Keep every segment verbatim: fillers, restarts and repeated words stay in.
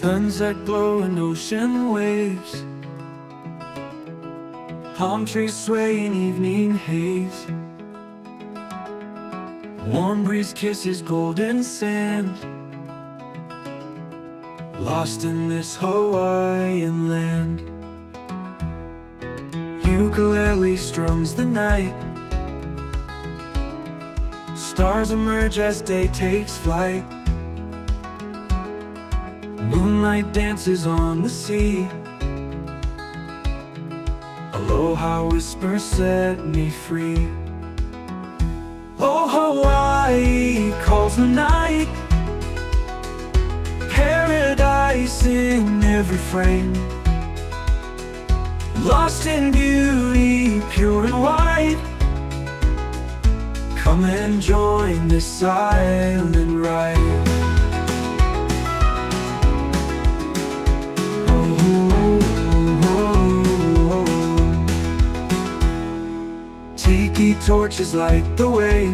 Sunset glow and ocean waves, palm trees sway in evening haze. Warm breeze kisses golden sand, lost in this Hawaiian land. Ukulele strums the night, stars emerge as day takes flight. Moonlight dances on the sea, aloha whispers set me free. Oh, Hawaii calls the night, paradise in every frame. Lost in beauty, pure and white, come and join this silent ride. Tiki torches light the way,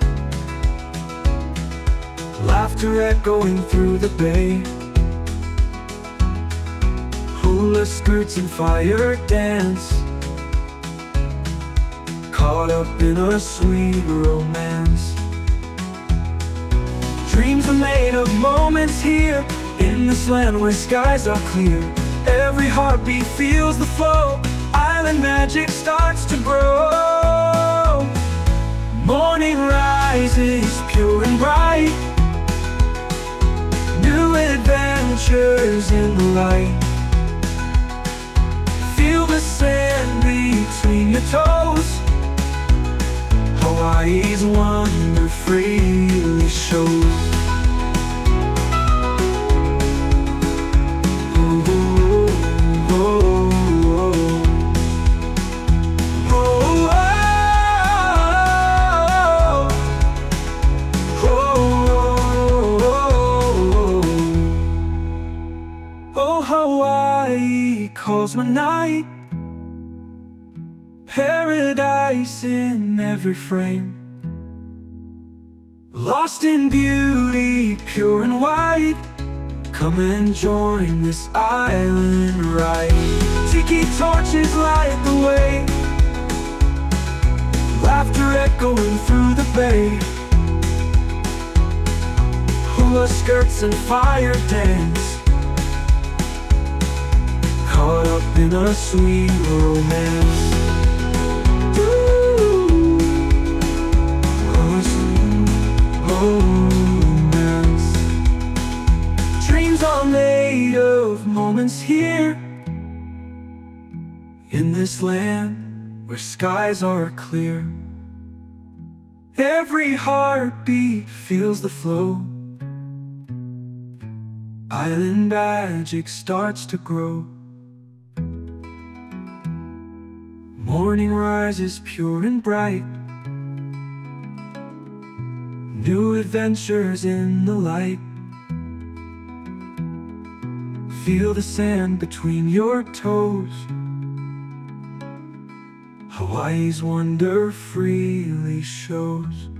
laughter echoing through the bay. Hula skirts and fire dance, caught up in a sweet romance. Dreams are made of moments here, in this land where skies are clear. Every heartbeat feels the flow, island magic starts to grow. Morning rises pure and bright, new adventures in the light. Feel the sand between your toes, Hawaii's wonder freely shows. Hawaii calls my night, paradise in every frame. Lost in beauty, pure and white, come and join this island ride. Tiki torches light the way, laughter echoing through the bay. Hula skirts and fire dance, caught up in a sweet romance. Ooh, a sweet romance. Dreams are made of moments here, in this land where skies are clear. Every heartbeat feels the flow, island magic starts to grow. Morning rises pure and bright, new adventures in the light. Feel the sand between your toes, Hawaii's wonder freely shows.